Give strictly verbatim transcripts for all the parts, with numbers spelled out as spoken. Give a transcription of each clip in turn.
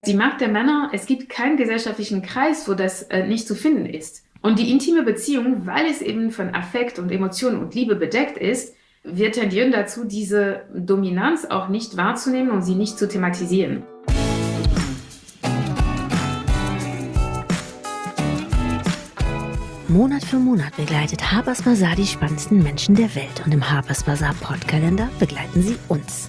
Die Macht der Männer, es gibt keinen gesellschaftlichen Kreis, wo das äh, nicht zu finden ist. Und die intime Beziehung, weil es eben von Affekt und Emotionen und Liebe bedeckt ist, wir tendieren dazu, diese Dominanz auch nicht wahrzunehmen und sie nicht zu thematisieren. Monat für Monat begleitet Harper's Bazaar die spannendsten Menschen der Welt und im Harper's Bazaar Podkalender begleiten sie uns.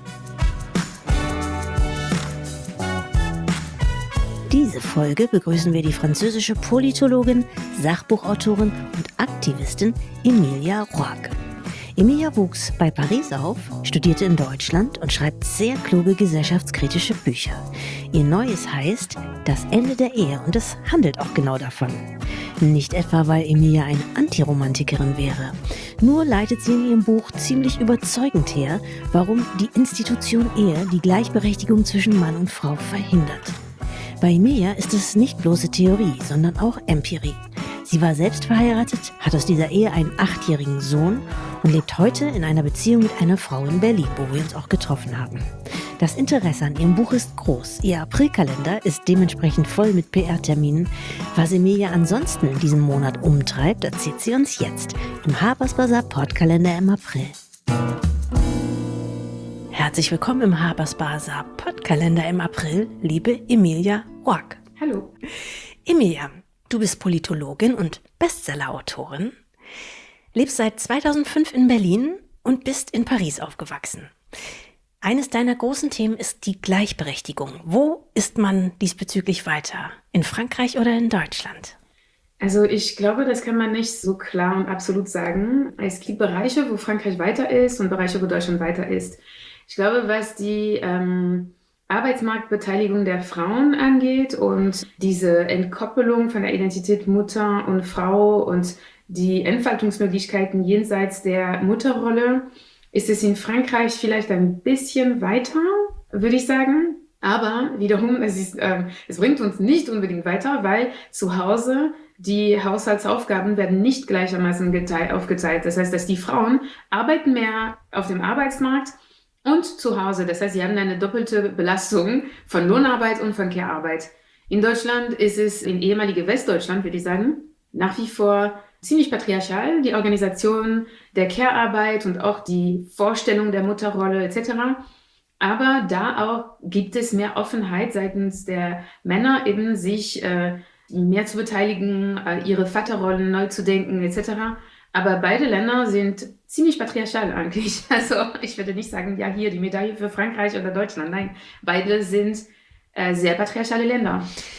Diese Folge begrüßen wir die französische Politologin, Sachbuchautorin und Aktivistin Emilia Roark. Emilia wuchs bei Paris auf, studierte in Deutschland und schreibt sehr kluge gesellschaftskritische Bücher. Ihr Neues heißt Das Ende der Ehe und es handelt auch genau davon. Nicht etwa, weil Emilia eine Antiromantikerin wäre. Nur leitet sie in ihrem Buch ziemlich überzeugend her, warum die Institution Ehe die Gleichberechtigung zwischen Mann und Frau verhindert. Bei Emilia ist es nicht bloße Theorie, sondern auch Empirie. Sie war selbst verheiratet, hat aus dieser Ehe einen achtjährigen Sohn und lebt heute in einer Beziehung mit einer Frau in Berlin, wo wir uns auch getroffen haben. Das Interesse an ihrem Buch ist groß. Ihr Aprilkalender ist dementsprechend voll mit P R-Terminen. Was Emilia ansonsten in diesem Monat umtreibt, erzählt sie uns jetzt im Harper's Bazaar Podkalender im April. Herzlich willkommen im Harper's Bazaar Podkalender im April, liebe Emilia Roark. Hallo. Emilia, du bist Politologin und Bestsellerautorin, lebst seit zweitausendfünf in Berlin und bist in Paris aufgewachsen. Eines deiner großen Themen ist die Gleichberechtigung. Wo ist man diesbezüglich weiter? In Frankreich oder in Deutschland? Also ich glaube, das kann man nicht so klar und absolut sagen. Es gibt Bereiche, wo Frankreich weiter ist und Bereiche, wo Deutschland weiter ist. Ich glaube, was die ähm, Arbeitsmarktbeteiligung der Frauen angeht und diese Entkoppelung von der Identität Mutter und Frau und die Entfaltungsmöglichkeiten jenseits der Mutterrolle, ist es in Frankreich vielleicht ein bisschen weiter, würde ich sagen. Aber wiederum, es, ist, ähm, es bringt uns nicht unbedingt weiter, weil zu Hause die Haushaltsaufgaben werden nicht gleichermaßen geteilt, aufgeteilt. Das heißt, dass die Frauen arbeiten mehr auf dem Arbeitsmarkt und zu Hause. Das heißt, sie haben eine doppelte Belastung von Lohnarbeit und von Care-Arbeit. In Deutschland ist es, in ehemalige Westdeutschland, würde ich sagen, nach wie vor ziemlich patriarchal, die Organisation der Care-Arbeit und auch die Vorstellung der Mutterrolle et cetera. Aber da auch gibt es mehr Offenheit seitens der Männer, eben sich äh, mehr zu beteiligen, äh, ihre Vaterrollen neu zu denken et cetera. Aber beide Länder sind ziemlich patriarchal eigentlich. Also ich würde nicht sagen, ja hier die Medaille für Frankreich oder Deutschland. Nein, beide sind äh, sehr patriarchale Länder.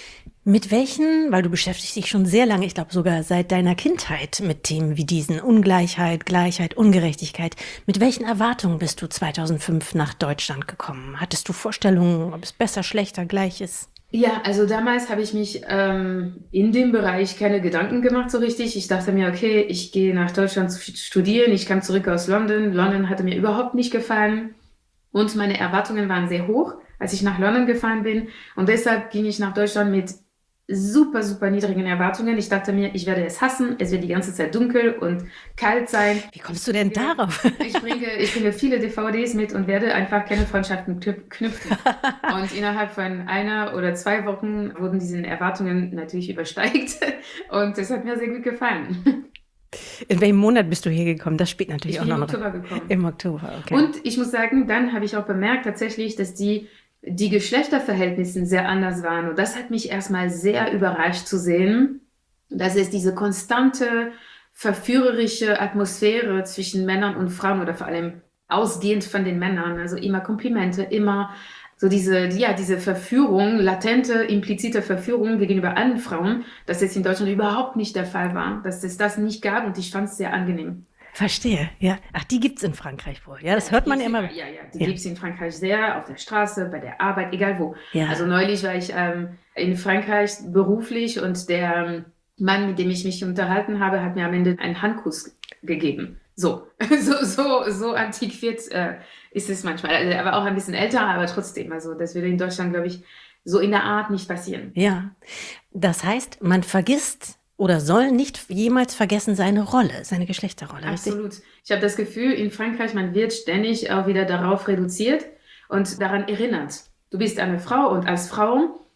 Mit welchen, weil du beschäftigst dich schon sehr lange, ich glaube sogar seit deiner Kindheit mit Themen wie diesen Ungleichheit, Gleichheit, Ungerechtigkeit, mit welchen Erwartungen bist du zweitausendfünf nach Deutschland gekommen? Hattest du Vorstellungen, ob es besser, schlechter, gleich ist? Ja, also damals habe ich mich ähm, in dem Bereich keine Gedanken gemacht so richtig. Ich dachte mir, okay, ich gehe nach Deutschland zu studieren. Ich kam zurück aus London. London hatte mir überhaupt nicht gefallen und meine Erwartungen waren sehr hoch, als ich nach London gefahren bin. Und deshalb ging ich nach Deutschland mit super, super niedrigen Erwartungen. Ich dachte mir, ich werde es hassen. Es wird die ganze Zeit dunkel und kalt sein. Wie kommst du denn darauf? Ich bringe, ich bringe viele D V Ds mit und werde einfach keine Freundschaften knüpfen. Und innerhalb von einer oder zwei Wochen wurden diese Erwartungen natürlich übersteigt. Und das hat mir sehr gut gefallen. In welchem Monat bist du hier gekommen? Das spielt natürlich ich auch bin noch im Oktober gekommen. Im Oktober, okay. Und ich muss sagen, dann habe ich auch bemerkt tatsächlich, dass die die Geschlechterverhältnisse sehr anders waren. Und das hat mich erstmal sehr überrascht zu sehen, dass es diese konstante, verführerische Atmosphäre zwischen Männern und Frauen oder vor allem ausgehend von den Männern, also immer Komplimente, immer so diese, ja, diese Verführung, latente, implizite Verführung gegenüber allen Frauen, dass es in Deutschland überhaupt nicht der Fall war, dass es das nicht gab und ich fand es sehr angenehm. Verstehe, ja. Ach, die gibt's in Frankreich wohl. Ja, das hört man ja immer. Ja, ja, die ja. gibt's in Frankreich sehr, auf der Straße, bei der Arbeit, egal wo. Ja. Also neulich war ich ähm, in Frankreich beruflich und der ähm, Mann, mit dem ich mich unterhalten habe, hat mir am Ende einen Handkuss gegeben. So, so, so, so antiquiert äh, ist es manchmal. Also, er war auch ein bisschen älter, aber trotzdem. Also das würde in Deutschland, glaube ich, so in der Art nicht passieren. Ja, das heißt, man vergisst oder soll nicht jemals vergessen seine Rolle, seine Geschlechterrolle. Absolut. Richtig? Ich habe das Gefühl, in Frankreich, man wird ständig auch wieder darauf reduziert und daran erinnert. Du bist eine Frau und als Frau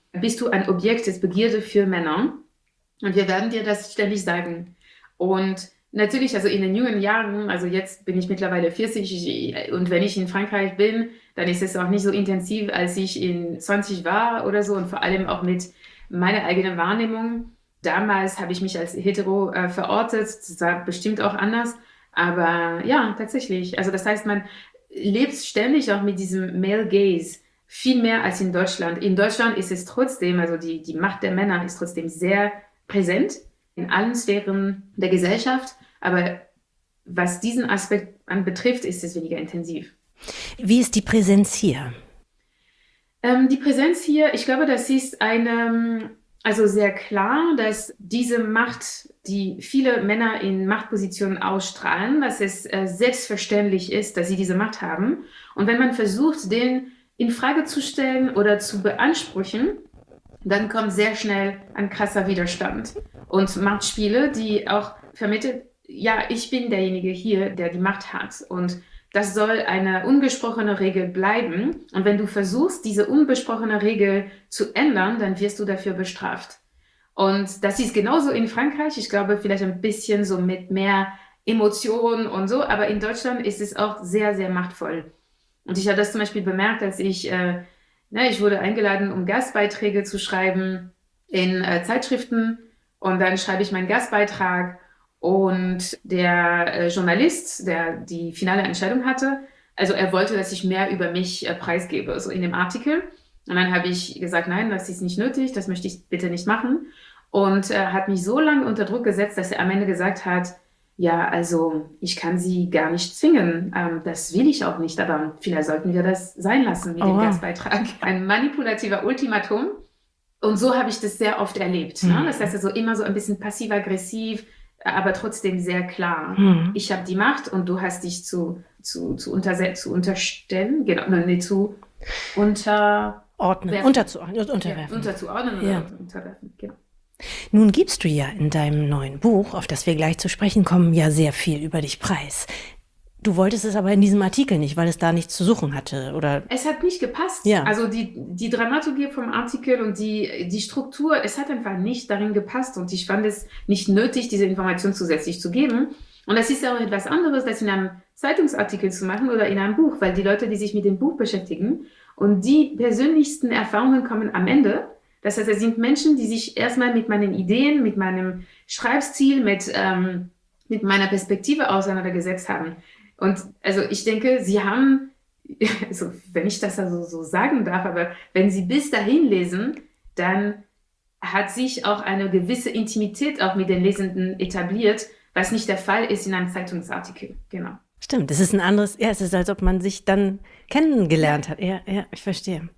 bist du ein Objekt des Begierde für Männer. Und wir werden dir das ständig sagen. Und natürlich, also in den jungen Jahren, also jetzt bin ich mittlerweile vierzig und wenn ich in Frankreich bin, dann ist es auch nicht so intensiv, als ich in zwanzig war oder so und vor allem auch mit meiner eigenen Wahrnehmung. Damals habe ich mich als hetero äh, verortet, das war bestimmt auch anders, aber ja, tatsächlich. Also das heißt, man lebt ständig auch mit diesem Male Gaze, viel mehr als in Deutschland. In Deutschland ist es trotzdem, also die, die Macht der Männer ist trotzdem sehr präsent in allen Sphären der Gesellschaft, aber was diesen Aspekt anbetrifft, ist es weniger intensiv. Wie ist die Präsenz hier? Ähm, die Präsenz hier, ich glaube, das ist eine, also sehr klar, dass diese Macht, die viele Männer in Machtpositionen ausstrahlen, dass es äh, selbstverständlich ist, dass sie diese Macht haben. Und wenn man versucht, den in Frage zu stellen oder zu beanspruchen, dann kommt sehr schnell ein krasser Widerstand und Machtspiele, die auch vermittelt, ja, ich bin derjenige hier, der die Macht hat und das soll eine ungesprochene Regel bleiben und wenn du versuchst, diese unbesprochene Regel zu ändern, dann wirst du dafür bestraft. Und das ist genauso in Frankreich, ich glaube vielleicht ein bisschen so mit mehr Emotionen und so, aber in Deutschland ist es auch sehr, sehr machtvoll. Und ich habe das zum Beispiel bemerkt, als ich äh, Ne, ich wurde eingeladen, um Gastbeiträge zu schreiben in äh, Zeitschriften und dann schreibe ich meinen Gastbeitrag und der äh, Journalist, der die finale Entscheidung hatte, also er wollte, dass ich mehr über mich äh, preisgebe, so in dem Artikel. Und dann habe ich gesagt, nein, das ist nicht nötig, das möchte ich bitte nicht machen. Und er äh, hat mich so lange unter Druck gesetzt, dass er am Ende gesagt hat, ja, also ich kann sie gar nicht zwingen. Ähm, das will ich auch nicht, aber vielleicht sollten wir das sein lassen mit oh. dem Gastbeitrag. Ein manipulativer Ultimatum. Und so habe ich das sehr oft erlebt. Mhm. Ne? Das heißt also immer so ein bisschen passiv-aggressiv, aber trotzdem sehr klar. Mhm. Ich habe die Macht und du hast dich zu, zu, zu, unterse- zu unterstellen, genau, nee, zu unterordnen. Unterzuordnen, unterwerfen. Ja, unterzuordnen ja. oder unterwerfen, genau. Nun gibst du ja in deinem neuen Buch, auf das wir gleich zu sprechen kommen, ja sehr viel über dich preis. Du wolltest es aber in diesem Artikel nicht, weil es da nichts zu suchen hatte, oder? Es hat nicht gepasst. Ja. Also die, die Dramaturgie vom Artikel und die, die Struktur, es hat einfach nicht darin gepasst und ich fand es nicht nötig, diese Information zusätzlich zu geben. Und das ist ja auch etwas anderes, als in einem Zeitungsartikel zu machen oder in einem Buch, weil die Leute, die sich mit dem Buch beschäftigen und die persönlichsten Erfahrungen kommen am Ende. Das heißt, es sind Menschen, die sich erstmal mit meinen Ideen, mit meinem Schreibstil, mit, ähm, mit meiner Perspektive auseinandergesetzt haben. Und also ich denke, sie haben, also wenn ich das also so sagen darf, aber wenn sie bis dahin lesen, dann hat sich auch eine gewisse Intimität auch mit den Lesenden etabliert, was nicht der Fall ist in einem Zeitungsartikel. Genau. Stimmt, es ist ein anderes, ja, es ist, als ob man sich dann kennengelernt hat. Ja, ja, ich verstehe.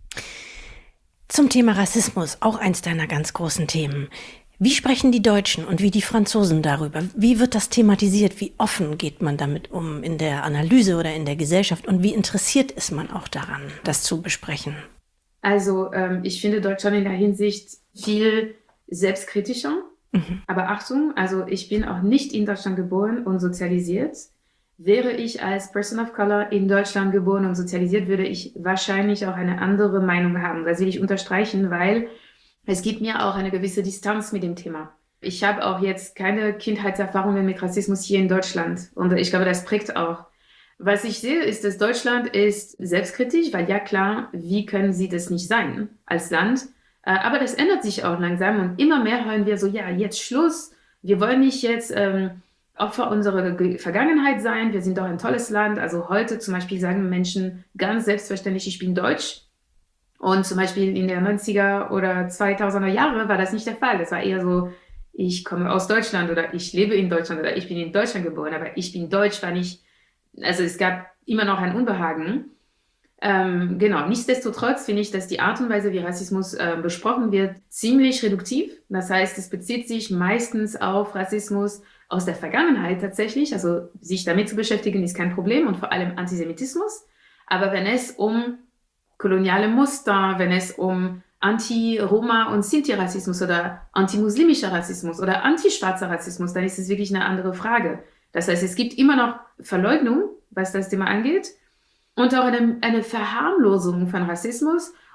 Zum Thema Rassismus, auch eins deiner ganz großen Themen. Wie sprechen die Deutschen und wie die Franzosen darüber? Wie wird das thematisiert? Wie offen geht man damit um in der Analyse oder in der Gesellschaft? Und wie interessiert ist man auch daran, das zu besprechen? Also ähm, ich finde Deutschland in der Hinsicht viel selbstkritischer. Mhm. Aber Achtung, also ich bin auch nicht in Deutschland geboren und sozialisiert. Wäre ich als Person of Color in Deutschland geboren und sozialisiert, würde ich wahrscheinlich auch eine andere Meinung haben. Das will ich unterstreichen, weil es gibt mir auch eine gewisse Distanz mit dem Thema. Ich habe auch jetzt keine Kindheitserfahrungen mit Rassismus hier in Deutschland. Und ich glaube, das prägt auch. Was ich sehe, ist, dass Deutschland ist selbstkritisch, weil ja klar, wie können sie das nicht sein als Land? Aber das ändert sich auch langsam und immer mehr hören wir so, ja, jetzt Schluss. Wir wollen nicht jetzt ähm, Opfer unserer Ge- Vergangenheit sein. Wir sind doch ein tolles Land. Also heute zum Beispiel sagen Menschen ganz selbstverständlich, ich bin deutsch. Und zum Beispiel in der neunziger oder zweitausender Jahre war das nicht der Fall. Das war eher so, ich komme aus Deutschland oder ich lebe in Deutschland oder ich bin in Deutschland geboren, aber ich bin deutsch, war nicht, also es gab immer noch ein Unbehagen. Ähm, genau, nichtsdestotrotz finde ich, dass die Art und Weise, wie Rassismus äh, besprochen wird, ziemlich reduktiv. Das heißt, es bezieht sich meistens auf Rassismus aus der Vergangenheit tatsächlich. Also sich damit zu beschäftigen, ist kein Problem und vor allem Antisemitismus. Aber wenn es um koloniale Muster, wenn es um Anti-Roma- und Sinti-Rassismus oder antimuslimischer Rassismus oder anti-schwarzer Rassismus, dann ist es wirklich eine andere Frage. Das heißt, es gibt immer noch Verleugnung, was das Thema angeht, und auch eine, eine Verharmlosung von Rassismus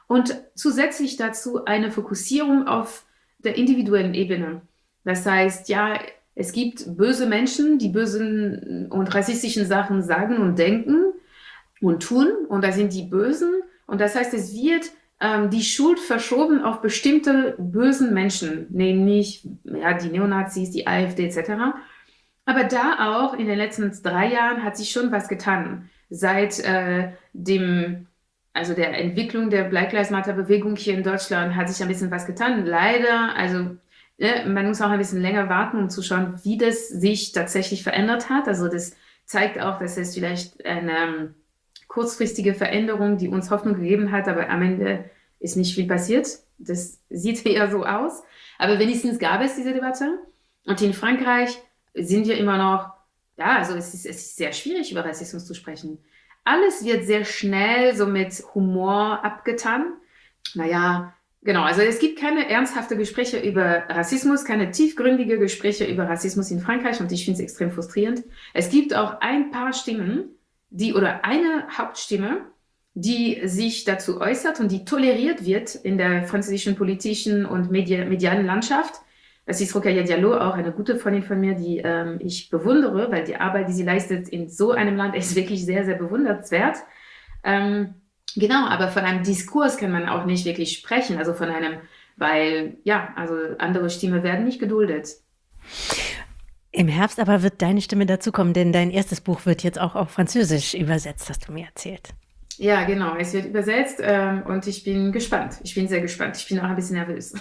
und zusätzlich dazu eine Fokussierung auf der individuellen Ebene. Das heißt, ja, es gibt böse Menschen, die bösen und rassistischen Sachen sagen und denken und tun, und da sind die Bösen. Und das heißt, es wird ähm, die Schuld verschoben auf bestimmte bösen Menschen, nämlich ja, die Neonazis, die AfD et cetera. Aber da auch in den letzten drei Jahren hat sich schon was getan. Seit äh, dem, also der Entwicklung der Black Lives Matter Bewegung hier in Deutschland hat sich ein bisschen was getan. Leider, also ne, man muss auch ein bisschen länger warten, um zu schauen, wie das sich tatsächlich verändert hat. Also das zeigt auch, dass es vielleicht eine ähm, kurzfristige Veränderung, die uns Hoffnung gegeben hat, aber am Ende ist nicht viel passiert. Das sieht eher so aus. Aber wenigstens gab es diese Debatte. Und in Frankreich sind wir immer noch, ja, also es ist, es ist sehr schwierig, über Rassismus zu sprechen. Alles wird sehr schnell so mit Humor abgetan. Naja, genau, also es gibt keine ernsthaften Gespräche über Rassismus, keine tiefgründige Gespräche über Rassismus in Frankreich, und ich finde es extrem frustrierend. Es gibt auch ein paar Stimmen, die, oder eine Hauptstimme, die sich dazu äußert und die toleriert wird in der französischen politischen und Medi- medialen Landschaft. Das ist Rokhaya Diallo, auch eine gute Freundin von mir, die ähm, ich bewundere, weil die Arbeit, die sie leistet in so einem Land, ist wirklich sehr, sehr bewundernswert. Ähm, genau, aber von einem Diskurs kann man auch nicht wirklich sprechen, also von einem, weil, ja, also andere Stimmen werden nicht geduldet. Im Herbst aber wird deine Stimme dazukommen, denn dein erstes Buch wird jetzt auch auf Französisch übersetzt, hast du mir erzählt. Ja, genau, es wird übersetzt ähm, und ich bin gespannt. Ich bin sehr gespannt. Ich bin auch ein bisschen nervös.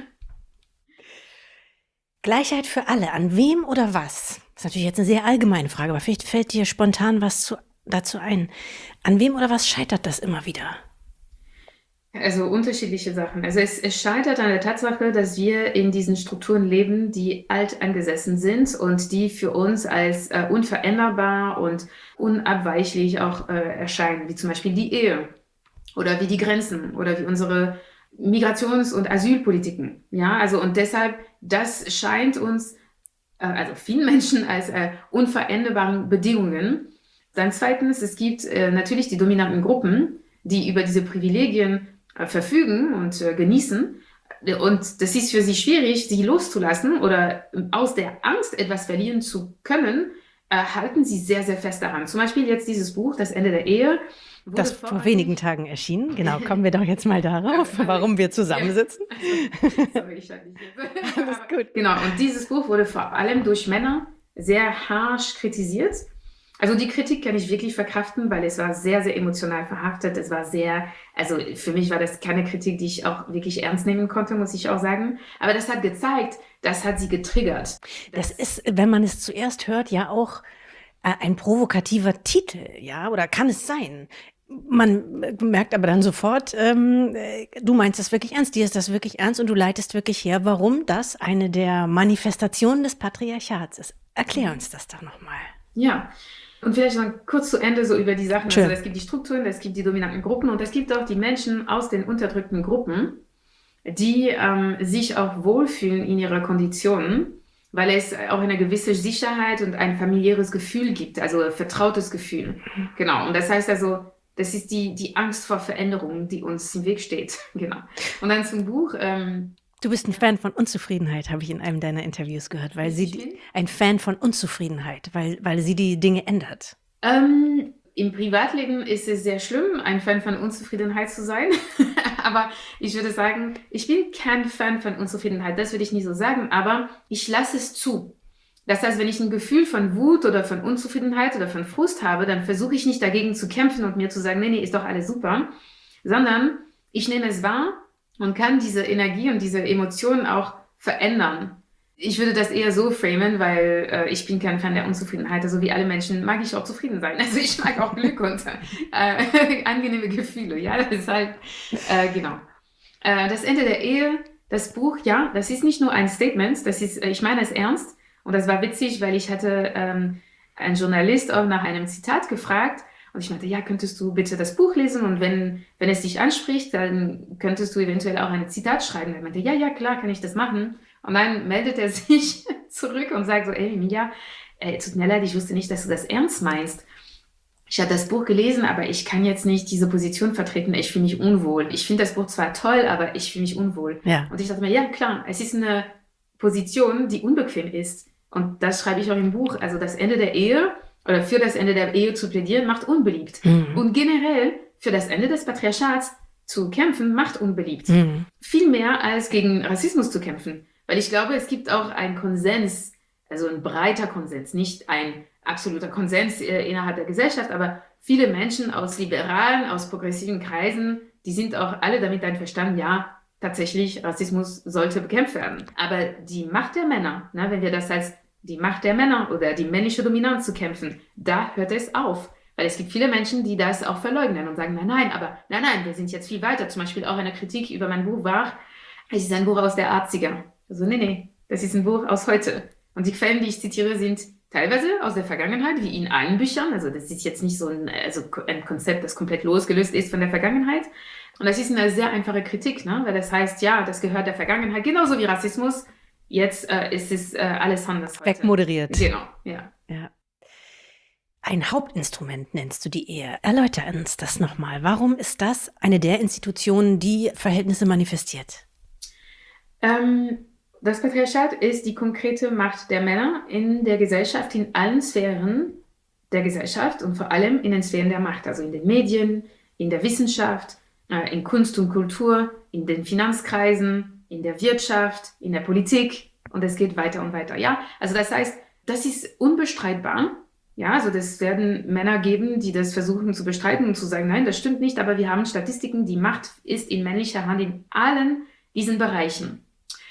Gleichheit für alle, an wem oder was? Das ist natürlich jetzt eine sehr allgemeine Frage, aber vielleicht fällt dir spontan was zu, dazu ein. An wem oder was scheitert das immer wieder? Also unterschiedliche Sachen. Also es, es scheitert an der Tatsache, dass wir in diesen Strukturen leben, die alt angesessen sind und die für uns als äh, unveränderbar und unabweichlich auch äh, erscheinen, wie zum Beispiel die Ehe oder wie die Grenzen oder wie unsere Migrations- und Asylpolitiken. Ja, also und deshalb, das scheint uns, äh, also vielen Menschen, als äh, unveränderbaren Bedingungen. Dann zweitens, es gibt äh, natürlich die dominanten Gruppen, die über diese Privilegien äh, verfügen und äh, genießen. Und das ist für sie schwierig, sie loszulassen oder aus der Angst, etwas verlieren zu können, äh, halten sie sehr, sehr fest daran. Zum Beispiel jetzt dieses Buch, Das Ende der Ehe. Das vor wenigen Tagen erschienen. Genau, kommen wir doch jetzt mal darauf, warum wir zusammensitzen. Also, sorry, ich hatte nicht jetzt. Alles gut. Genau, und dieses Buch wurde vor allem durch Männer sehr harsch kritisiert. Also die Kritik kann ich wirklich verkraften, weil es war sehr, sehr emotional verhaftet. Es war sehr, also für mich war das keine Kritik, die ich auch wirklich ernst nehmen konnte, muss ich auch sagen. Aber das hat gezeigt, das hat sie getriggert. Das, das ist, wenn man es zuerst hört, ja auch äh, ein provokativer Titel, ja, oder kann es sein? Man merkt aber dann sofort, ähm, du meinst das wirklich ernst, dir ist das wirklich ernst und du leitest wirklich her, warum das eine der Manifestationen des Patriarchats ist. Erklär uns das doch nochmal. Ja, und vielleicht noch kurz zu Ende so über die Sachen. Schön. Also es gibt die Strukturen, es gibt die dominanten Gruppen und es gibt auch die Menschen aus den unterdrückten Gruppen, die ähm, sich auch wohlfühlen in ihrer Konditionen, weil es auch eine gewisse Sicherheit und ein familiäres Gefühl gibt, also vertrautes Gefühl. Genau, und das heißt also, das ist die, die Angst vor Veränderung, die uns im Weg steht. Genau. Und dann zum Buch. Ähm, du bist ein Fan von Unzufriedenheit, habe ich in einem deiner Interviews gehört, weil sie bin? ein Fan von Unzufriedenheit, weil, weil sie die Dinge ändert. Ähm, Im Privatleben ist es sehr schlimm, ein Fan von Unzufriedenheit zu sein. Aber ich würde sagen, ich bin kein Fan von Unzufriedenheit. Das würde ich nie so sagen. Aber ich lasse es zu. Das heißt, wenn ich ein Gefühl von Wut oder von Unzufriedenheit oder von Frust habe, dann versuche ich nicht dagegen zu kämpfen und mir zu sagen, nee, nee, ist doch alles super, sondern ich nehme es wahr und kann diese Energie und diese Emotionen auch verändern. Ich würde das eher so framen, weil äh, ich bin kein Fan der Unzufriedenheit. Also wie alle Menschen mag ich auch zufrieden sein. Also ich mag auch Glück und äh, angenehme Gefühle. Ja, deshalb, äh, genau. Äh, das Ende der Ehe, das Buch, ja, das ist nicht nur ein Statement, das ist, ich meine es ernst. Und das war witzig, weil ich hatte ähm, einen Journalist auch nach einem Zitat gefragt und ich meinte, ja, könntest du bitte das Buch lesen und wenn, wenn es dich anspricht, dann könntest du eventuell auch ein Zitat schreiben. Er meinte, ja, ja, klar, kann ich das machen. Und dann meldet er sich zurück und sagt so, ey, Mia, äh, tut mir leid, ich wusste nicht, dass du das ernst meinst. ich habe das Buch gelesen, aber ich kann jetzt nicht diese Position vertreten. Ich fühle mich unwohl. Ich finde das Buch zwar toll, aber ich fühle mich unwohl. Ja. Und ich dachte mir, ja klar, es ist eine Position, die unbequem ist. Und das schreibe ich auch im Buch. Also das Ende der Ehe oder für das Ende der Ehe zu plädieren, macht unbeliebt. Mhm. Und generell für das Ende des Patriarchats zu kämpfen, macht unbeliebt. Mhm. Viel mehr als gegen Rassismus zu kämpfen. Weil ich glaube, es gibt auch einen Konsens, also ein breiter Konsens, nicht ein absoluter Konsens äh, innerhalb der Gesellschaft, aber viele Menschen aus liberalen, aus progressiven Kreisen, die sind auch alle damit einverstanden, ja, tatsächlich, Rassismus sollte bekämpft werden. Aber die Macht der Männer, ne, wenn wir das als die Macht der Männer oder die männliche Dominanz zu kämpfen, da hört es auf. Weil es gibt viele Menschen, die das auch verleugnen und sagen, nein, nein, aber nein, nein, wir sind jetzt viel weiter. Zum Beispiel auch eine Kritik über mein Buch war, es ist ein Buch aus der achtziger. Also nee, nee, das ist ein Buch aus heute. Und die Quellen, die ich zitiere, sind teilweise aus der Vergangenheit, wie in allen Büchern. Also das ist jetzt nicht so ein, also ein Konzept, das komplett losgelöst ist von der Vergangenheit. Und das ist eine sehr einfache Kritik, ne? Weil das heißt, ja, das gehört der Vergangenheit, genauso wie Rassismus. Jetzt äh, ist es äh, alles anders heute. Wegmoderiert. Genau, ja. Ja. Ein Hauptinstrument nennst du die Ehe. Erläuter uns das nochmal. Warum ist das eine der Institutionen, die Verhältnisse manifestiert? Ähm, das Patriarchat ist die konkrete Macht der Männer in der Gesellschaft, in allen Sphären der Gesellschaft und vor allem in den Sphären der Macht, also in den Medien, in der Wissenschaft, äh, in Kunst und Kultur, in den Finanzkreisen, in der Wirtschaft, in der Politik und es geht weiter und weiter. Ja, also das heißt, das ist unbestreitbar. Ja, also das werden Männer geben, die das versuchen zu bestreiten und zu sagen, nein, das stimmt nicht, aber wir haben Statistiken, die Macht ist in männlicher Hand in allen diesen Bereichen.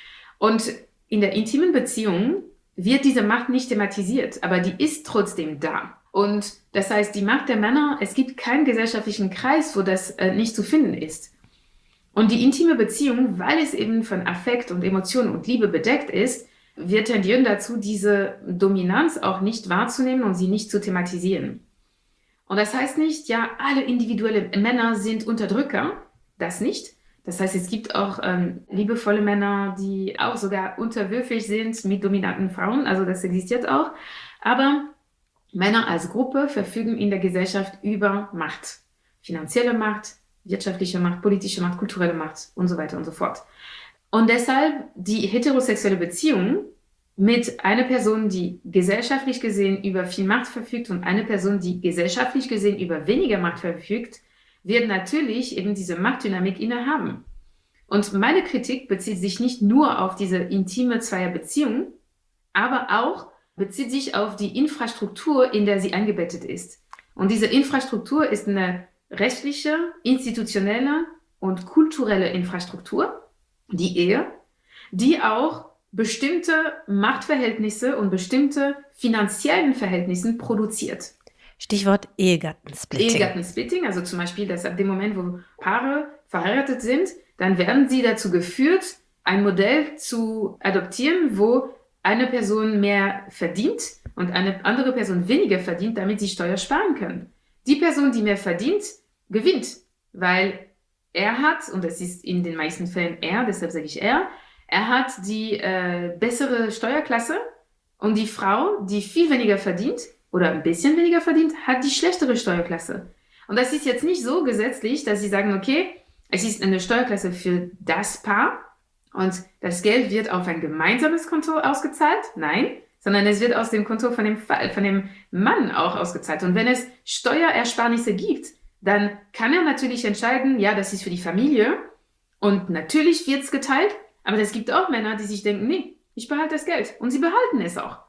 Und in der intimen Beziehung wird diese Macht nicht thematisiert, aber die ist trotzdem da. Und das heißt, die Macht der Männer, es gibt keinen gesellschaftlichen Kreis, wo das äh, nicht zu finden ist. Und die intime Beziehung, weil es eben von Affekt und Emotionen und Liebe bedeckt ist, wir tendieren dazu, diese Dominanz auch nicht wahrzunehmen und sie nicht zu thematisieren. Und das heißt nicht, ja, alle individuelle Männer sind Unterdrücker, das nicht. Das heißt, es gibt auch ähm, liebevolle Männer, die auch sogar unterwürfig sind mit dominanten Frauen, also das existiert auch. Aber Männer als Gruppe verfügen in der Gesellschaft über Macht. Finanzielle Macht, wirtschaftliche Macht, politische Macht, kulturelle Macht und so weiter und so fort. Und deshalb die heterosexuelle Beziehung mit einer Person, die gesellschaftlich gesehen über viel Macht verfügt und eine Person, die gesellschaftlich gesehen über weniger Macht verfügt, wird natürlich eben diese Machtdynamik innehaben. Und meine Kritik bezieht sich nicht nur auf diese intime Zweierbeziehung, aber auch bezieht sich auf die Infrastruktur, in der sie eingebettet ist. Und diese Infrastruktur ist eine rechtliche, institutionelle und kulturelle Infrastruktur, die Ehe, die auch bestimmte Machtverhältnisse und bestimmte finanziellen Verhältnisse produziert. Stichwort Ehegattensplitting. Ehegattensplitting, also zum Beispiel, dass ab dem Moment, wo Paare verheiratet sind, dann werden sie dazu geführt, ein Modell zu adoptieren, wo eine Person mehr verdient und eine andere Person weniger verdient, damit sie Steuer sparen können. Die Person, die mehr verdient, gewinnt, weil er hat, und das ist in den meisten Fällen er, deshalb sage ich er, er hat die äh, bessere Steuerklasse und die Frau, die viel weniger verdient oder ein bisschen weniger verdient, hat die schlechtere Steuerklasse. Und das ist jetzt nicht so gesetzlich, dass sie sagen, okay, es ist eine Steuerklasse für das Paar und das Geld wird auf ein gemeinsames Konto ausgezahlt. Nein, sondern es wird aus dem Konto von dem, von dem Mann auch ausgezahlt. Und wenn es Steuerersparnisse gibt, dann kann er natürlich entscheiden, ja, das ist für die Familie und natürlich wird es geteilt, aber es gibt auch Männer, die sich denken, nee, ich behalte das Geld und sie behalten es auch.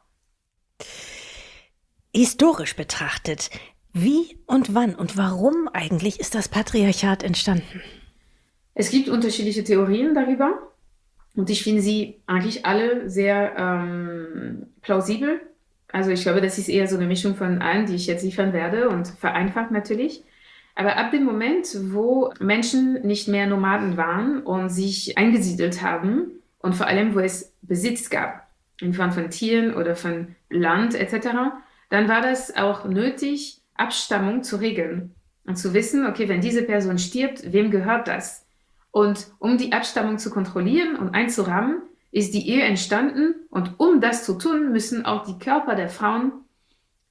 Historisch betrachtet, wie und wann und warum eigentlich ist das Patriarchat entstanden? Es gibt unterschiedliche Theorien darüber und ich finde sie eigentlich alle sehr ähm, plausibel. Also ich glaube, das ist eher so eine Mischung von allen, die ich jetzt liefern werde und vereinfacht natürlich. Aber ab dem Moment, wo Menschen nicht mehr Nomaden waren und sich eingesiedelt haben und vor allem, wo es Besitz gab, in Form von Tieren oder von Land et cetera, dann war das auch nötig, Abstammung zu regeln und zu wissen, okay, wenn diese Person stirbt, wem gehört das? Und um die Abstammung zu kontrollieren und einzurahmen, ist die Ehe entstanden und um das zu tun, müssen auch die Körper der Frauen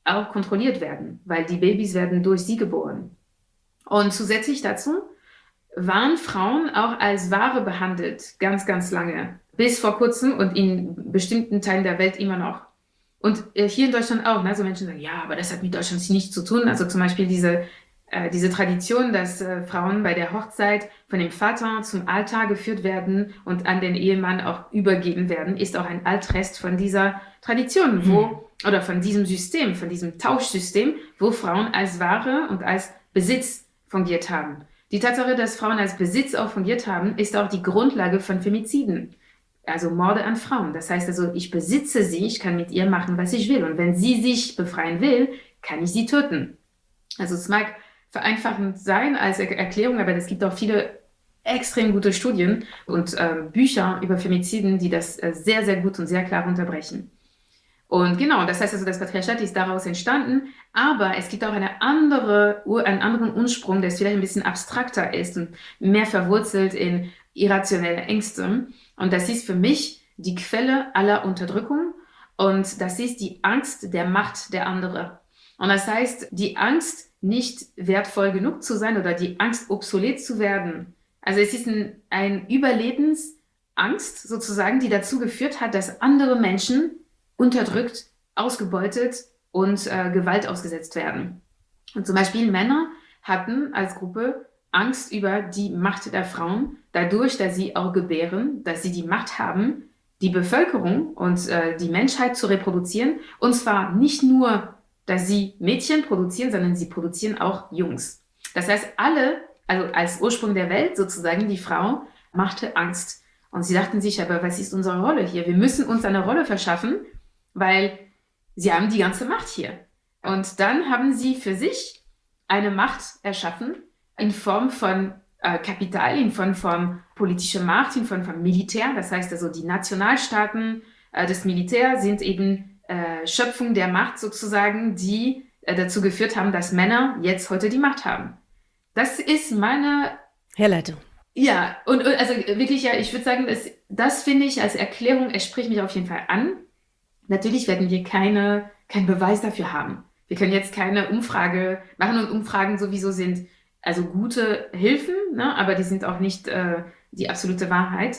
auch kontrolliert werden, weil die Babys werden durch sie geboren. Und zusätzlich dazu waren Frauen auch als Ware behandelt, ganz, ganz lange. Bis vor kurzem und in bestimmten Teilen der Welt immer noch. Und äh, hier in Deutschland auch. Ne? So Menschen sagen, ja, aber das hat mit Deutschland nichts zu tun. Also zum Beispiel diese, äh, diese Tradition, dass äh, Frauen bei der Hochzeit von dem Vater zum Altar geführt werden und an den Ehemann auch übergeben werden, ist auch ein Altrest von dieser Tradition, wo, mhm. oder von diesem System, von diesem Tauschsystem, wo Frauen als Ware und als Besitz fungiert haben. Die Tatsache, dass Frauen als Besitz auch fungiert haben, ist auch die Grundlage von Femiziden. Also Morde an Frauen. Das heißt also, ich besitze sie, ich kann mit ihr machen, was ich will. Und wenn sie sich befreien will, kann ich sie töten. Also es mag vereinfachend sein als Erklärung, aber es gibt auch viele extrem gute Studien und äh, Bücher über Femiziden, die das äh, sehr, sehr gut und sehr klar unterbrechen. Und genau, das heißt also, das Patriarchat ist daraus entstanden, aber es gibt auch eine andere, einen anderen Ursprung, der vielleicht ein bisschen abstrakter ist und mehr verwurzelt in irrationelle Ängste. Und das ist für mich die Quelle aller Unterdrückung und das ist die Angst der Macht der anderen. Und das heißt, die Angst, nicht wertvoll genug zu sein oder die Angst, obsolet zu werden. Also es ist ein, ein Überlebensangst sozusagen, die dazu geführt hat, dass andere Menschen unterdrückt, ausgebeutet und äh, Gewalt ausgesetzt werden. Und zum Beispiel Männer hatten als Gruppe Angst über die Macht der Frauen, dadurch, dass sie auch gebären, dass sie die Macht haben, die Bevölkerung und äh, die Menschheit zu reproduzieren. Und zwar nicht nur, dass sie Mädchen produzieren, sondern sie produzieren auch Jungs. Das heißt, alle, also als Ursprung der Welt sozusagen, die Frau machte Angst. Und sie dachten sich, aber was ist unsere Rolle hier? Wir müssen uns eine Rolle verschaffen, weil sie haben die ganze Macht hier. Und dann haben sie für sich eine Macht erschaffen in Form von äh, Kapital, in Form von politischer Macht, in Form von Militär. Das heißt also, die Nationalstaaten, äh, das Militär sind eben äh, Schöpfung der Macht sozusagen, die äh, dazu geführt haben, dass Männer jetzt heute die Macht haben. Das ist meine Herleitung. Ja, und, und also wirklich, ja, ich würde sagen, das, das finde ich als Erklärung, es spricht mich auf jeden Fall an. Natürlich werden wir keine, keinen Beweis dafür haben. Wir können jetzt keine Umfrage machen und Umfragen sowieso sind also gute Hilfen, ne? Aber die sind auch nicht äh, die absolute Wahrheit.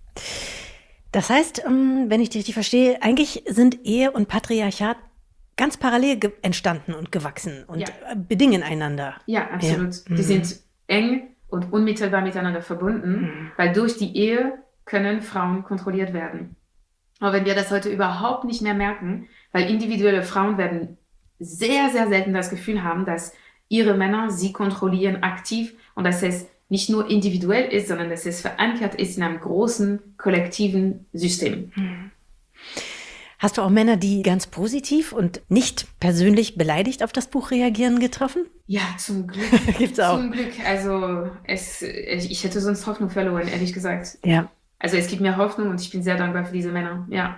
Das heißt, wenn ich dich richtig verstehe, eigentlich sind Ehe und Patriarchat ganz parallel ge- entstanden und gewachsen und ja. bedingen einander. Ja, absolut. Ja. Die mhm. sind eng und unmittelbar miteinander verbunden, mhm. weil durch die Ehe können Frauen kontrolliert werden. Aber wenn wir das heute überhaupt nicht mehr merken, weil individuelle Frauen werden sehr, sehr selten das Gefühl haben, dass ihre Männer sie kontrollieren aktiv und dass es nicht nur individuell ist, sondern dass es verankert ist in einem großen, kollektiven System. Mhm. Hast du auch Männer, die ganz positiv und nicht persönlich beleidigt auf das Buch reagieren, getroffen? Ja, zum Glück. Gibt's auch. Zum Glück. Also es, ich hätte sonst Hoffnung verloren, ehrlich gesagt. Ja. Also es gibt mir Hoffnung und ich bin sehr dankbar für diese Männer. Ja.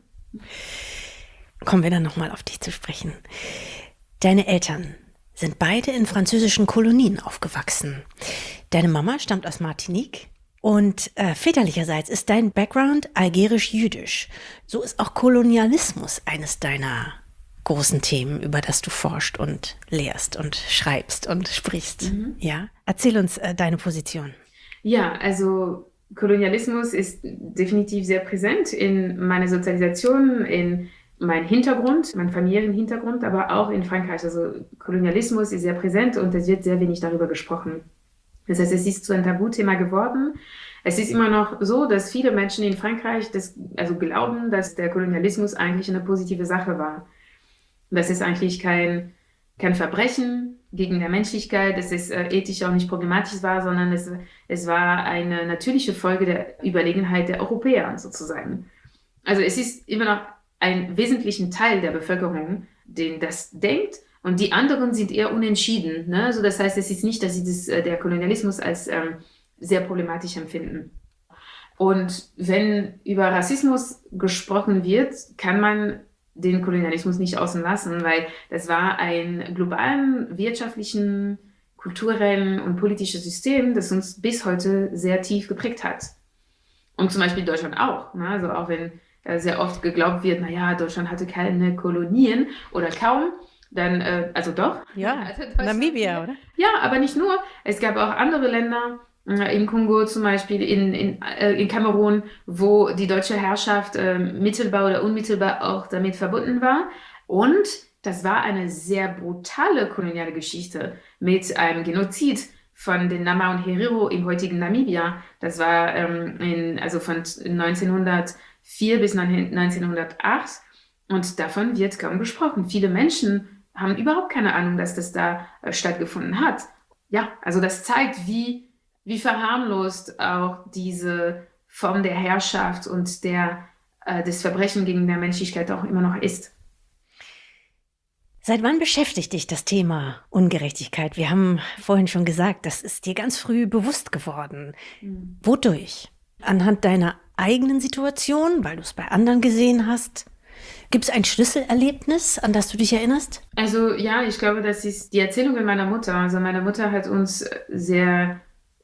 Kommen wir dann nochmal auf dich zu sprechen. Deine Eltern sind beide in französischen Kolonien aufgewachsen. Deine Mama stammt aus Martinique. Und äh, väterlicherseits ist dein Background algerisch-jüdisch. So ist auch Kolonialismus eines deiner großen Themen, über das du forschst und lehrst und schreibst und sprichst. Mhm. Ja, erzähl uns äh, deine Position. Ja, also Kolonialismus ist definitiv sehr präsent in meiner Sozialisation, in meinem Hintergrund, meinem familiären Hintergrund, aber auch in Frankreich. Also Kolonialismus ist sehr präsent und es wird sehr wenig darüber gesprochen. Das heißt, es ist zu einem Tabuthema geworden. Es ist immer noch so, dass viele Menschen in Frankreich das, also glauben, dass der Kolonialismus eigentlich eine positive Sache war. Das ist eigentlich kein, kein Verbrechen gegen die Menschlichkeit, dass es äh, ethisch auch nicht problematisch war, sondern es, es war eine natürliche Folge der Überlegenheit der Europäer sozusagen. Also es ist immer noch ein wesentlicher Teil der Bevölkerung, den das denkt, und die anderen sind eher unentschieden. Ne? Also das heißt, es ist nicht, dass sie das, äh, der Kolonialismus als ähm, sehr problematisch empfinden. Und wenn über Rassismus gesprochen wird, kann man den Kolonialismus nicht außen lassen, weil das war ein globalen wirtschaftlichen, kulturellen und politischen System, das uns bis heute sehr tief geprägt hat. Und zum Beispiel Deutschland auch. Ne? Also auch wenn äh, sehr oft geglaubt wird, naja, Deutschland hatte keine Kolonien oder kaum. Dann, äh, also doch. Ja, Also Deutschland, Namibia, oder? ja, aber nicht nur. Es gab auch andere Länder, äh, im Kongo zum Beispiel, in, in, äh, in Kamerun, wo die deutsche Herrschaft äh, mittelbar oder unmittelbar auch damit verbunden war. Und das war eine sehr brutale koloniale Geschichte mit einem Genozid von den Nama und Herero im heutigen Namibia. Das war ähm, in, also von neunzehnhundertvier bis neunzehnhundertacht. Und davon wird kaum gesprochen. Viele Menschen haben überhaupt keine Ahnung, dass das da äh, stattgefunden hat. Ja, also das zeigt, wie, wie verharmlost auch diese Form der Herrschaft und der, äh, des Verbrechen gegen der Menschlichkeit auch immer noch ist. Seit wann beschäftigt dich das Thema Ungerechtigkeit? Wir haben vorhin schon gesagt, das ist dir ganz früh bewusst geworden. Mhm. Wodurch? Anhand deiner eigenen Situation, weil du es bei anderen gesehen hast? Gibt es ein Schlüsselerlebnis, an das du dich erinnerst? Also ja, ich glaube, das ist die Erzählungen meiner Mutter. Also meine Mutter hat uns sehr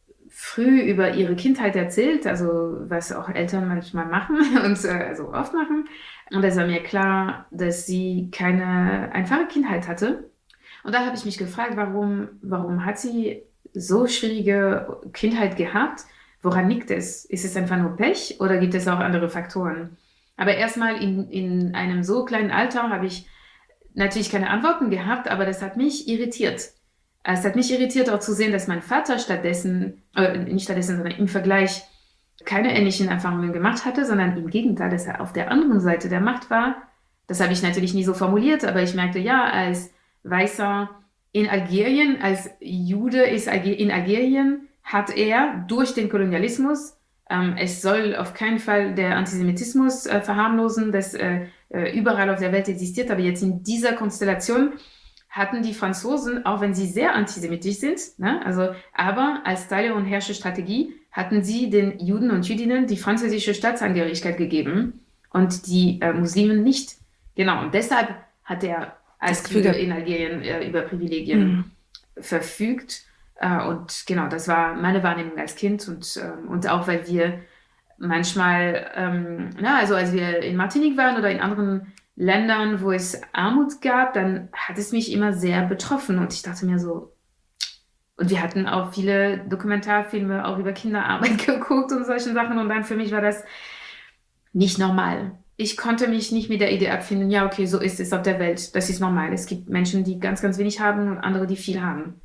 früh über ihre Kindheit erzählt, also was auch Eltern manchmal machen und äh, also oft machen. Und es war mir klar, dass sie keine einfache Kindheit hatte. Und da habe ich mich gefragt, warum, warum hat sie so schwierige Kindheit gehabt? Woran liegt es? Ist es einfach nur Pech oder gibt es auch andere Faktoren? Aber erstmal in, in einem so kleinen Alter habe ich natürlich keine Antworten gehabt, aber das hat mich irritiert. Es hat mich irritiert auch zu sehen, dass mein Vater stattdessen, äh, nicht stattdessen, sondern im Vergleich keine ähnlichen Erfahrungen gemacht hatte, sondern im Gegenteil, dass er auf der anderen Seite der Macht war. Das habe ich natürlich nie so formuliert, aber ich merkte, ja, als Weißer in Algerien, als Jude ist in Algerien, hat er durch den Kolonialismus, ähm, es soll auf keinen Fall der Antisemitismus äh, verharmlosen, das äh, überall auf der Welt existiert, aber jetzt in dieser Konstellation hatten die Franzosen, auch wenn sie sehr antisemitisch sind, ne, also, aber als Teil ihrer Herrschstrategie hatten sie den Juden und Jüdinnen die französische Staatsangehörigkeit gegeben und die äh, Muslimen nicht. Genau, und deshalb hat er als Jude in Algerien äh, über Privilegien mhm. verfügt. Äh, und genau, das war meine Wahrnehmung als Kind und, äh, und auch, weil wir manchmal, ähm, na, also als wir in Martinique waren oder in anderen Ländern, wo es Armut gab, dann hat es mich immer sehr betroffen und ich dachte mir so, und wir hatten auch viele Dokumentarfilme auch über Kinderarbeit geguckt und solchen Sachen und dann für mich war das nicht normal. Ich konnte mich nicht mit der Idee abfinden, ja okay, so ist es auf der Welt, das ist normal. Es gibt Menschen, die ganz, ganz wenig haben und andere, die viel haben.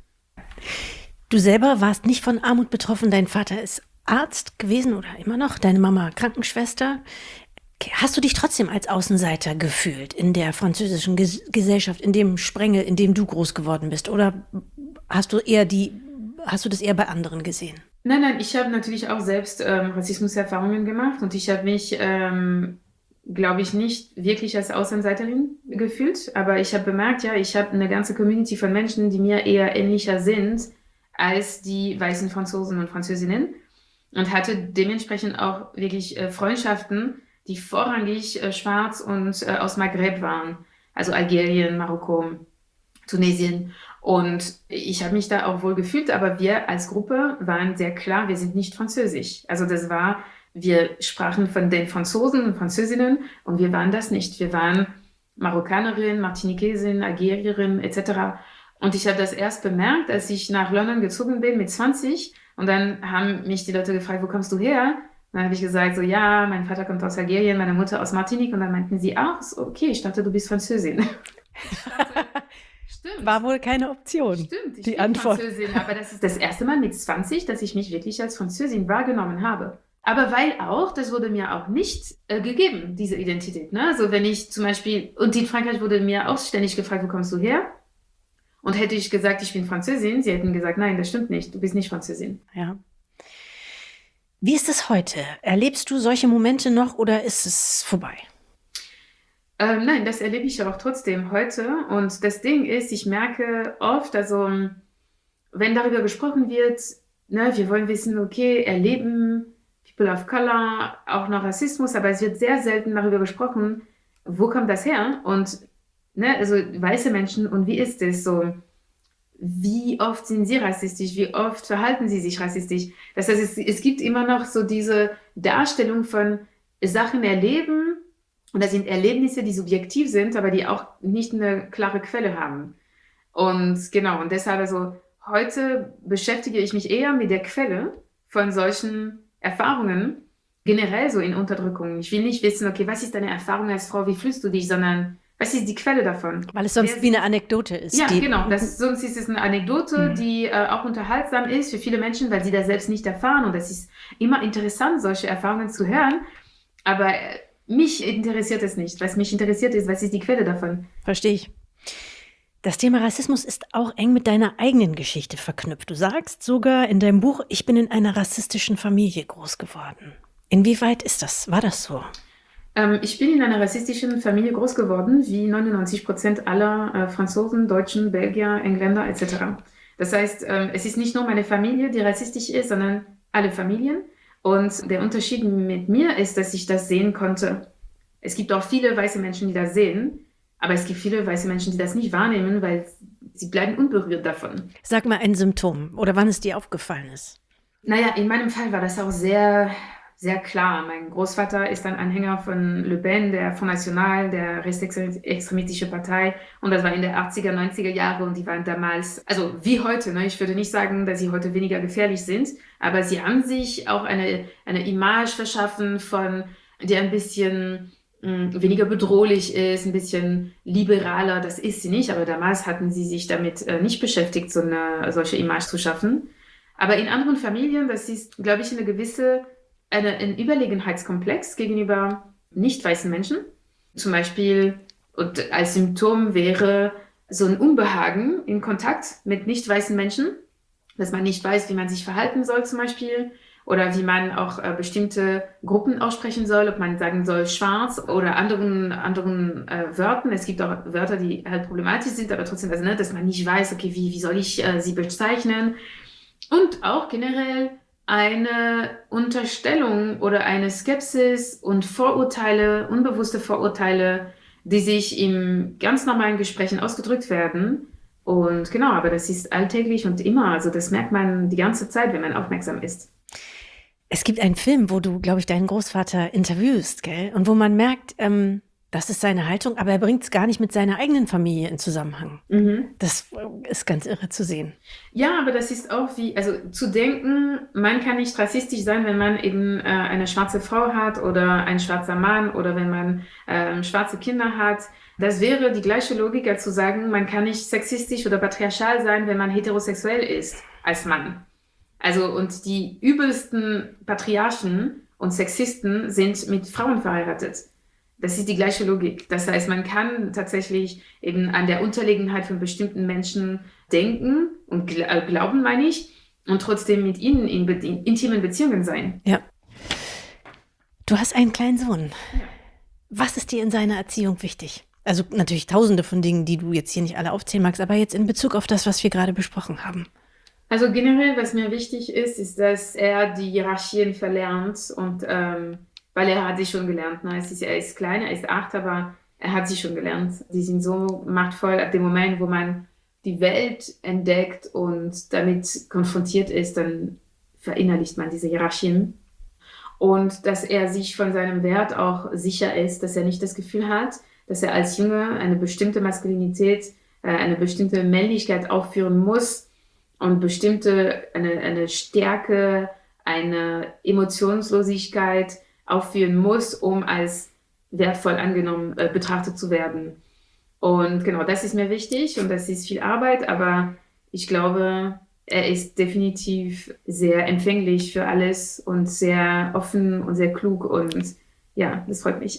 Du selber warst nicht von Armut betroffen, dein Vater ist Arzt gewesen oder immer noch, deine Mama Krankenschwester. Hast du dich trotzdem als Außenseiter gefühlt in der französischen Ges- Gesellschaft, in dem Sprengel, in dem du groß geworden bist? Oder hast du eher die, hast du das eher bei anderen gesehen? Nein, nein, ich habe natürlich auch selbst ähm, Rassismuserfahrungen gemacht und ich habe mich, ähm, glaube ich, nicht wirklich als Außenseiterin gefühlt, aber ich habe bemerkt, ja, ich habe eine ganze Community von Menschen, die mir eher ähnlicher sind als die weißen Franzosen und Französinnen und hatte dementsprechend auch wirklich äh, Freundschaften, die vorrangig äh, schwarz und äh, aus Maghreb waren, also Algerien, Marokko, Tunesien. Und ich habe mich da auch wohl gefühlt, aber wir als Gruppe waren sehr klar, wir sind nicht französisch. Also das war, wir sprachen von den Franzosen und Französinnen und wir waren das nicht. Wir waren Marokkanerin, Martiniquesin, Algerierin et cetera. Und ich habe das erst bemerkt, als ich nach London gezogen bin mit zwanzig. Und dann haben mich die Leute gefragt, wo kommst du her? Dann habe ich gesagt, so ja, mein Vater kommt aus Algerien, meine Mutter aus Martinique. Und dann meinten sie, ach, okay, ich dachte, du bist Französin. Dachte, stimmt. War wohl keine Option. Stimmt, ich die bin Antwort. Französin. Aber das ist das erste Mal mit zwanzig, dass ich mich wirklich als Französin wahrgenommen habe. Aber weil auch, das wurde mir auch nicht äh, gegeben, diese Identität. Ne? Also wenn ich zum Beispiel, und in Frankreich wurde mir auch ständig gefragt, wo kommst du her? Und hätte ich gesagt, ich bin Französin, sie hätten gesagt, nein, das stimmt nicht, du bist nicht Französin. Ja. Wie ist es heute? Erlebst du solche Momente noch oder ist es vorbei? Ähm, nein, das erlebe ich auch trotzdem heute. Und das Ding ist, ich merke oft, also wenn darüber gesprochen wird, ne, wir wollen wissen, okay, erleben People of Color auch noch Rassismus, aber es wird sehr selten darüber gesprochen, wo kommt das her? Und ne, also weiße Menschen, und wie ist es so? Wie oft sind sie rassistisch? Wie oft verhalten sie sich rassistisch? Das heißt, es, es gibt immer noch so diese Darstellung von Sachen erleben Und das sind Erlebnisse, die subjektiv sind, aber die auch nicht eine klare Quelle haben. Und genau, und deshalb also heute beschäftige ich mich eher mit der Quelle von solchen Erfahrungen, generell so in Unterdrückung. Ich will nicht wissen, okay, was ist deine Erfahrung als Frau, wie fühlst du dich, sondern was ist die Quelle davon? Weil es sonst Wer, wie eine Anekdote ist. ja, die, genau. Das, sonst ist es eine Anekdote, Mhm. die äh, auch unterhaltsam ist für viele Menschen, weil sie das selbst nicht erfahren. Und das ist immer interessant, solche Erfahrungen zu hören. Aber äh, mich interessiert es nicht. Was mich interessiert ist, was ist die Quelle davon? Verstehe ich. Das Thema Rassismus ist auch eng mit deiner eigenen Geschichte verknüpft. Du sagst sogar in deinem Buch, ich bin in einer rassistischen Familie groß geworden. Inwieweit ist das? War das so? Ähm, ich bin in einer rassistischen Familie groß geworden, wie neunundneunzig Prozent aller äh, Franzosen, Deutschen, Belgier, Engländer et cetera. Das heißt, ähm, es ist nicht nur meine Familie, die rassistisch ist, sondern alle Familien. Und der Unterschied mit mir ist, dass ich das sehen konnte. Es gibt auch viele weiße Menschen, die das sehen. Aber es gibt viele weiße Menschen, die das nicht wahrnehmen, weil sie bleiben unberührt davon. Sag mal ein Symptom oder wann es dir aufgefallen ist. Naja, in meinem Fall war das auch sehr, sehr klar. Mein Großvater ist ein Anhänger von Le Pen, der Front National, der rechtsextremistische Partei. Und das war in der achtziger, neunziger Jahre und die waren damals, also wie heute, ne? Ich würde nicht sagen, dass sie heute weniger gefährlich sind, aber sie haben sich auch eine, eine Image verschaffen von, die ein bisschen weniger bedrohlich ist, ein bisschen liberaler, das ist sie nicht, aber damals hatten sie sich damit äh, nicht beschäftigt, so eine solche Image zu schaffen. Aber in anderen Familien, das ist, glaube ich, eine gewisse, eine, ein Überlegenheitskomplex gegenüber nicht weißen Menschen. Zum Beispiel, und als Symptom wäre so ein Unbehagen in Kontakt mit nicht weißen Menschen, dass man nicht weiß, wie man sich verhalten soll zum Beispiel, oder wie man auch äh, bestimmte Gruppen aussprechen soll, ob man sagen soll schwarz oder anderen, anderen äh, Wörtern. Es gibt auch Wörter, die halt problematisch sind, aber trotzdem, also, ne, dass man nicht weiß, okay, wie, wie soll ich äh, sie bezeichnen. Und auch generell eine Unterstellung oder eine Skepsis und Vorurteile, unbewusste Vorurteile, die sich in ganz normalen Gesprächen ausgedrückt werden. Und genau, aber das ist alltäglich und immer, also das merkt man die ganze Zeit, wenn man aufmerksam ist. Es gibt einen Film, wo du, glaube ich, deinen Großvater interviewst, gell? Und wo man merkt, ähm, das ist seine Haltung, aber er bringt es gar nicht mit seiner eigenen Familie in Zusammenhang. Mhm. Das ist ganz irre zu sehen. Ja, aber das ist auch wie, also zu denken, man kann nicht rassistisch sein, wenn man eben äh, eine schwarze Frau hat oder ein schwarzer Mann oder wenn man äh, schwarze Kinder hat. Das wäre die gleiche Logik, als zu sagen, man kann nicht sexistisch oder patriarchal sein, wenn man heterosexuell ist als Mann. Also, und die übelsten Patriarchen und Sexisten sind mit Frauen verheiratet. Das ist die gleiche Logik. Das heißt, man kann tatsächlich eben an der Unterlegenheit von bestimmten Menschen denken und gl- glauben, meine ich, und trotzdem mit ihnen in, be- in intimen Beziehungen sein. Ja. Du hast einen kleinen Sohn. Ja. Was ist dir in seiner Erziehung wichtig? Also natürlich tausende von Dingen, die du jetzt hier nicht alle aufzählen magst, aber jetzt in Bezug auf das, was wir gerade besprochen haben. Also generell, was mir wichtig ist, ist, dass er die Hierarchien verlernt und ähm, weil er hat sie schon gelernt. Ne? Es ist, er ist klein, er ist acht, aber er hat sie schon gelernt. Die sind so machtvoll ab dem Moment, wo man die Welt entdeckt und damit konfrontiert ist, dann verinnerlicht man diese Hierarchien. Und dass er sich von seinem Wert auch sicher ist, dass er nicht das Gefühl hat, dass er als Junge eine bestimmte Maskulinität, äh, eine bestimmte Männlichkeit aufführen muss und bestimmte, eine, eine Stärke, eine Emotionslosigkeit aufführen muss, um als wertvoll angenommen, äh, betrachtet zu werden. Und genau, das ist mir wichtig und das ist viel Arbeit, aber ich glaube, er ist definitiv sehr empfänglich für alles und sehr offen und sehr klug und ja, das freut mich.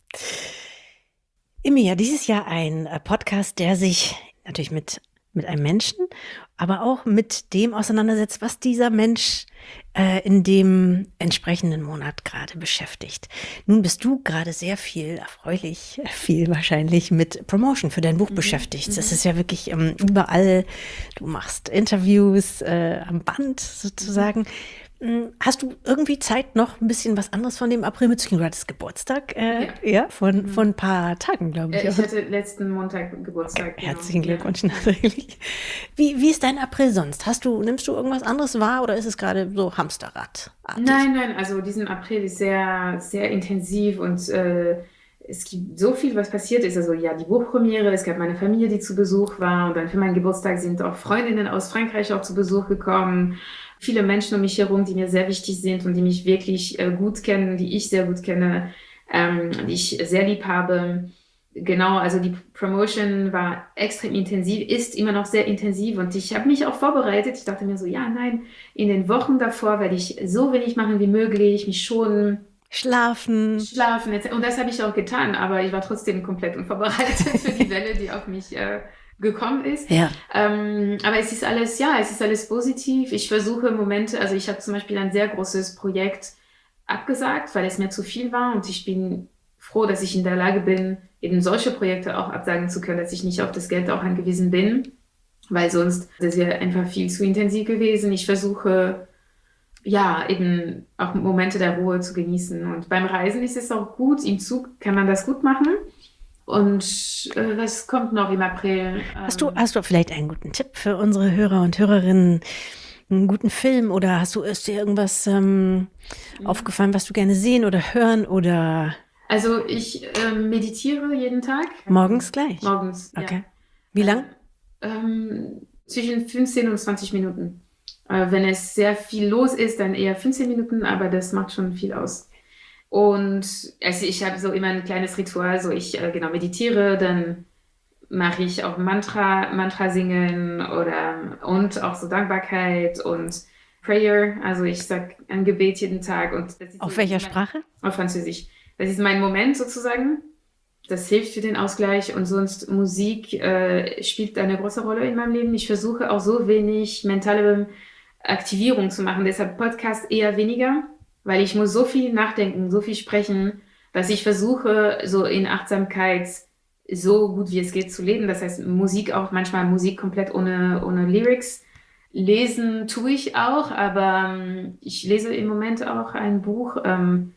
Emilia, dieses Jahr ein Podcast, der sich natürlich mit, mit einem Menschen, aber auch mit dem auseinandersetzt, was dieser Mensch äh, in dem entsprechenden Monat gerade beschäftigt. Nun bist du gerade sehr viel, erfreulich viel wahrscheinlich, mit Promotion für dein Buch mhm. beschäftigt. Das ist ja wirklich ähm, überall, du machst Interviews äh, am Band sozusagen. Hast du irgendwie Zeit, noch ein bisschen was anderes von dem April mitzukriegen? Du hattest Geburtstag, äh, ja, ja von, von ein paar Tagen, glaube ich. Ich hatte letzten Montag Geburtstag. Okay. Herzlichen genau. Glückwunsch, ja. Natürlich. Wie, wie ist dein April sonst? Hast du, nimmst du irgendwas anderes wahr oder ist es gerade so Hamsterrad? Nein, nein, also diesen April ist sehr, sehr intensiv und äh, es gibt so viel, was passiert ist. Also ja, die Buchpremiere, es gab meine Familie, die zu Besuch war und dann für meinen Geburtstag sind auch Freundinnen aus Frankreich auch zu Besuch gekommen. Viele Menschen um mich herum, die mir sehr wichtig sind und die mich wirklich äh, gut kennen, die ich sehr gut kenne, ähm, die ich sehr lieb habe. Genau, also die Promotion war extrem intensiv, ist immer noch sehr intensiv und ich habe mich auch vorbereitet. Ich dachte mir so, ja, nein, in den Wochen davor werde ich so wenig machen wie möglich, mich schonen. Schlafen. Schlafen. Und das habe ich auch getan, aber ich war trotzdem komplett unvorbereitet für die Welle, die auf mich äh, gekommen ist. Ja. Ähm, aber es ist alles, ja, es ist alles positiv. Ich versuche Momente, also ich habe zum Beispiel ein sehr großes Projekt abgesagt, weil es mir zu viel war und ich bin froh, dass ich in der Lage bin, eben solche Projekte auch absagen zu können, dass ich nicht auf das Geld auch angewiesen bin, weil sonst das wäre einfach viel zu intensiv gewesen. Ich versuche, ja, eben auch Momente der Ruhe zu genießen. Und beim Reisen ist es auch gut, im Zug kann man das gut machen. Und äh, was kommt noch im April? Hast du, hast du vielleicht einen guten Tipp für unsere Hörer und Hörerinnen? Einen guten Film oder hast du, ist dir irgendwas ähm, mhm. aufgefallen, was du gerne sehen oder hören oder... Also ich äh, meditiere jeden Tag. Morgens gleich? Morgens, okay. Ja. Wie lang? Ähm, zwischen fünfzehn und zwanzig Minuten. Äh, wenn es sehr viel los ist, dann eher fünfzehn Minuten, aber das macht schon viel aus. Und also ich habe so immer ein kleines Ritual, so ich äh, genau meditiere, dann mache ich auch Mantra, Mantra singen oder und auch so Dankbarkeit und Prayer. Also ich sage ein Gebet jeden Tag. Und das ist auf so welcher mein, Sprache? Auf Französisch. Das ist mein Moment sozusagen. Das hilft für den Ausgleich und sonst Musik äh, spielt eine große Rolle in meinem Leben. Ich versuche auch so wenig mentale Aktivierung zu machen. Deshalb Podcast eher weniger, weil ich muss so viel nachdenken, so viel sprechen, dass ich versuche, so in Achtsamkeit so gut wie es geht zu leben. Das heißt, Musik auch, manchmal Musik komplett ohne, ohne Lyrics. Lesen tue ich auch, aber ähm, ich lese im Moment auch ein Buch ähm,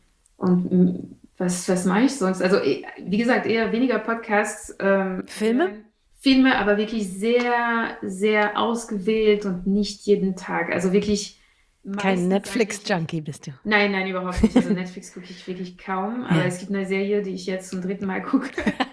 und Was, was mache ich sonst? Also, wie gesagt, eher weniger Podcasts. Ähm, Filme? Filme, aber wirklich sehr, sehr ausgewählt und nicht jeden Tag. Also wirklich. Kein Netflix-Junkie bist du? Nein, nein, überhaupt nicht. Also Netflix gucke ich wirklich kaum. Aber ja. Es gibt eine Serie, die ich jetzt zum dritten Mal gucke.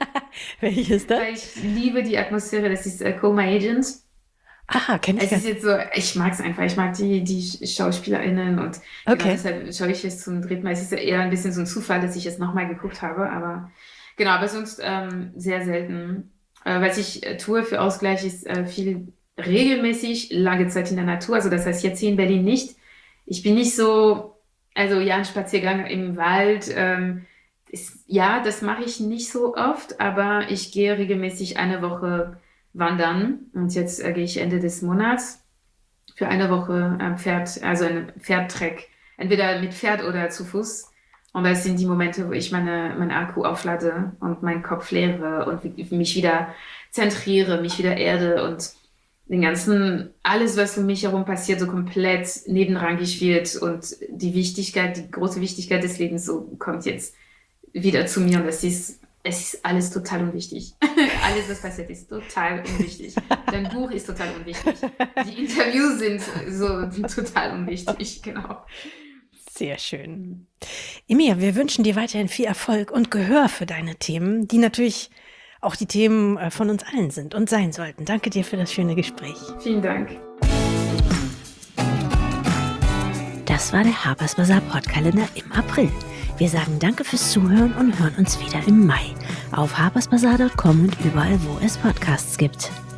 Welche ist das? Weil ich liebe die Atmosphäre. Das ist äh, Coma Agent. Aha, kenn ich. Es ist jetzt so, ich mag es einfach. Ich mag die, die SchauspielerInnen und okay. Genau, deshalb schaue ich es zum dritten Mal. Es ist ja eher ein bisschen so ein Zufall, dass ich es nochmal geguckt habe, aber genau, aber sonst ähm, sehr selten. Äh, was ich äh, tue für Ausgleich ist äh, viel regelmäßig, lange Zeit in der Natur. Also das heißt jetzt hier in Berlin nicht. Ich bin nicht so, also ja, ein Spaziergang im Wald, ähm, ist, ja, das mache ich nicht so oft, aber ich gehe regelmäßig eine Woche wandern und jetzt äh, gehe ich Ende des Monats für eine Woche am Pferd, also ein Pferdtrek, entweder mit Pferd oder zu Fuß. Und das sind die Momente, wo ich meine, meinen Akku auflade und meinen Kopf leere und mich wieder zentriere, mich wieder erde und den ganzen, alles, was um mich herum passiert, so komplett nebenrangig wird und die Wichtigkeit, die große Wichtigkeit des Lebens so kommt jetzt wieder zu mir und das ist Es ist alles total unwichtig. Alles, was passiert, ist total unwichtig. Dein Buch ist total unwichtig. Die Interviews sind so total unwichtig, genau. Sehr schön. Emilia, wir wünschen dir weiterhin viel Erfolg und Gehör für deine Themen, die natürlich auch die Themen von uns allen sind und sein sollten. Danke dir für das schöne Gespräch. Vielen Dank. Das war der Harper's Bazaar Podkalender im April. Wir sagen danke fürs Zuhören und hören uns wieder im Mai auf harpersbazaar punkt com und überall, wo es Podcasts gibt.